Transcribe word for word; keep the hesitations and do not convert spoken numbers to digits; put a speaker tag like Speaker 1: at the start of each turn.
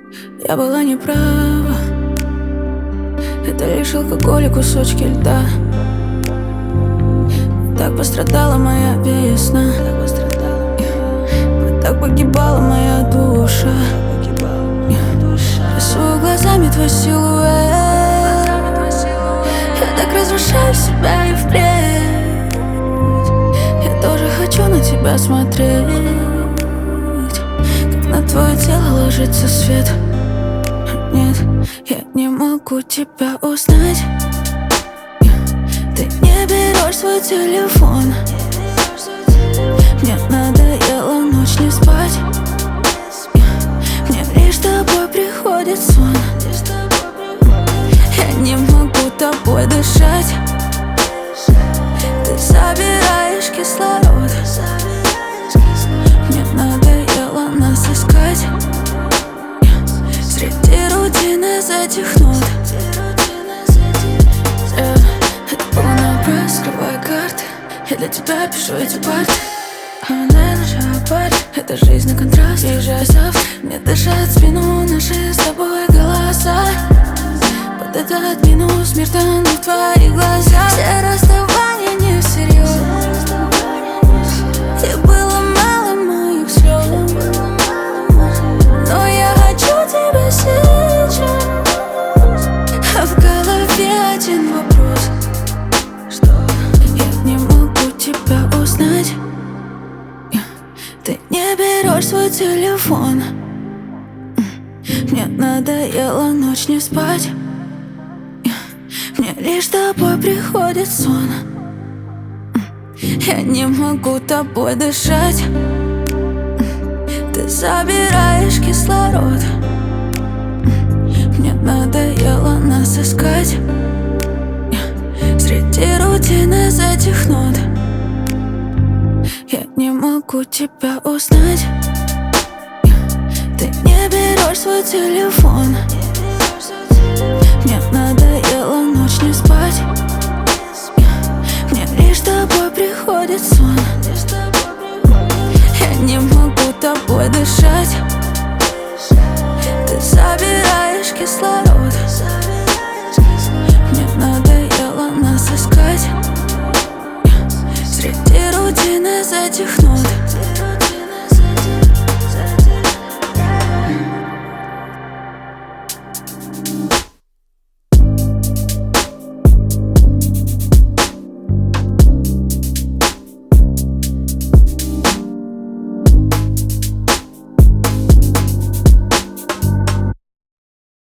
Speaker 1: Я была неправа. Это лишь алкоголь и кусочки льда. Так пострадала моя весна. Так погибала моя душа. Рисую глазами твой силуэт. Я так разрушаю себя и впредь. Я тоже хочу на тебя смотреть, как на твое тело ложится свет. Нет, я не могу тебя узнать. Ты не берешь свой телефон. Мне надоело ночь не спать. Мне лишь тобой приходит сон. Я не могу тобой дышать. Ты забираешь кислород. Мне надоело нас искать среди рутины этих нот. Yeah. Это было напрасно, скрывая карты. Я для тебя пишу эти парты. Она наша пара, это жизнь на контраст. Езжай завтра, мне дышат в спину наши с тобой голоса. Под этот минус мир тонет в твоих глазах. Все расставания не всерьез. И было мало моих слез, но я хочу тебя сейчас. А в голове один вопрос: что я не могу тебя узнать. Ты не берешь свой телефон. Мне надоело ночь не спать. Мне лишь тобой приходит сон. Я не могу тобой дышать. Ты забираешь кислород. Мне надоело нас искать среди рутины этих нот. Я не могу тебя узнать. Ты не берешь свой телефон. Мне надоело ночь не спать. Мне лишь тобой приходит сон. Я не могу тобой дышать. Ты забираешь кислород. Мне надоело нас искать среди рутины этих нот.